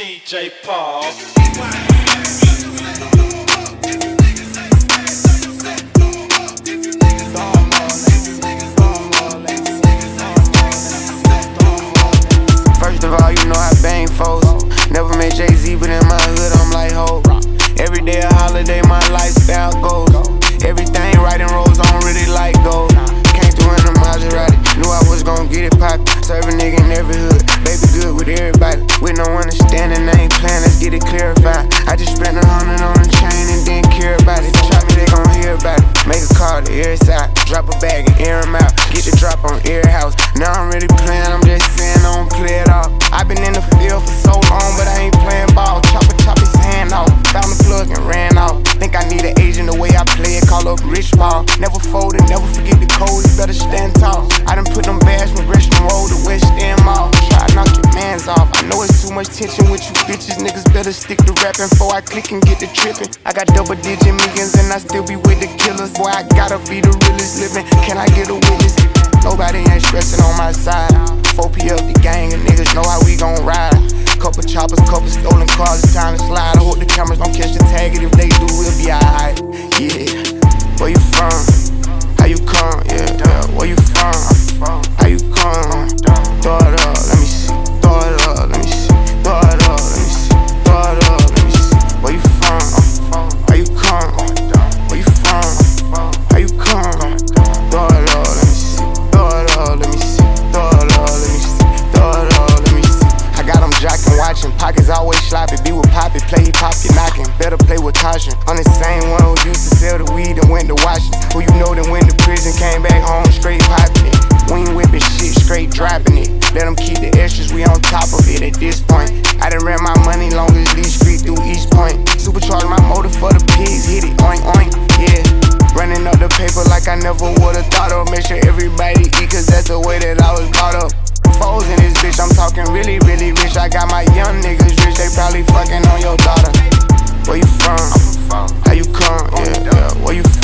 DJ Paul. First of all, you know I bang foes. Never met Jay-Z, but in my hood I'm like ho. Every day a holiday, my lifestyle goes. Everything right and rolls on really like gold. Came through in a Maserati, knew I was gon' get it poppin'. Serve a nigga in every hood, baby good with everybody. With no understanding, I ain't playin', let's get it clarified. I just spent 100 on a chain and didn't care about it. Try me, they gon' hear about it. Make a call to every side, drop a bag and air 'em out. Get the drop on every house. Now I'm really playin', I'm just saying I don't play it off. I been in the field for so long, but I ain't playin' ball. Chop his hand off, found the plug and ran off. Think I need an agent the way I play it, call up Rich Paul. Never folded, never forget the codes, better stand tall. I done put them bags from Gresham Road to West End Mall. Try to knock your mans off. I know it's too much tension with you bitches. Niggas better stick to rapping before I click and get the trippin'. I got double digit millions and I still be with the killers. Boy, I gotta be the realest living. Can I get a witness? Nobody ain't stressing on my side. 4P up the gang and niggas know how we gon' ride. Couple choppers, couple stolen cars, it's time to slide. I hope the cameras don't catch the tag, and if they do, we'll be alright. Yeah, where you from? How you come? Yeah, where you from? How you come? Throw it up, let me see. Throw it up, let me see. Throw it up, let me see. Throw it up, let me see. Where you from? How you come? Where you from? How you come? Throw it up, let me see. Throw it up, let me see. Throw it up, let me see. Throw it up, let me see. I got them jocking, watching, pockets always sloppy. Be with Poppy, play hip hop, get knocking. Better play with caution. I'm the same one who used to sell the weed and went to Washington. Who you know that went to prison, came back home straight popping it. We ain't whipping shit, straight dropping it. Let them keep the extras, we on top of it at this point. I done ran my money long as Lee Street through East Point. Supercharged my motor for the pigs, hit it, oink oink, yeah. Running up the paper like I never would've thought of. Make sure everybody eat, cause that's the way that I was brought up. Foes in this bitch, I'm talking really, really rich. I got my young niggas rich, they probably fucking on your daughter. Where you from? How you come? Yeah, where you from?